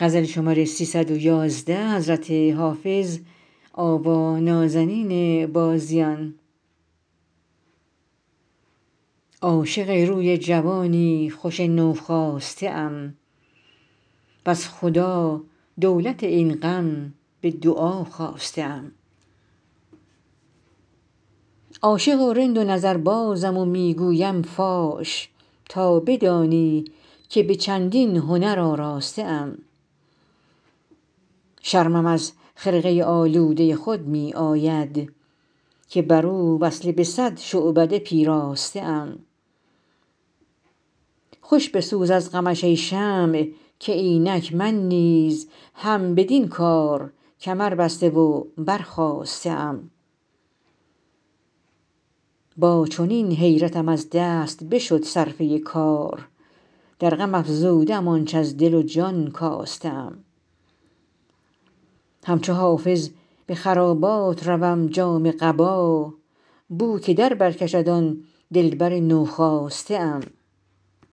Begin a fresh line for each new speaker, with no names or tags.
عاشق روی جوانی خوش نوخاسته ام وز خدا دولت این غم به دعا خواسته ام عاشق و رند و نظربازم و می گویم فاش تا بدانی که به چندین هنر آراسته ام شرمم از خرقه آلوده خود می آید که بر او وصله به صد شعبده پیراسته ام خوش بسوز از غمش ای شمع که اینک من نیز هم بدین کار کمر بسته و برخاسته ام با چنین حیرتم از دست بشد صرفه کار در غم افزوده ام آنچ از دل و جان کاسته ام همچو حافظ به خرابات روم جامه قبا بو که در برکشد آن دلبر نوخاسته ام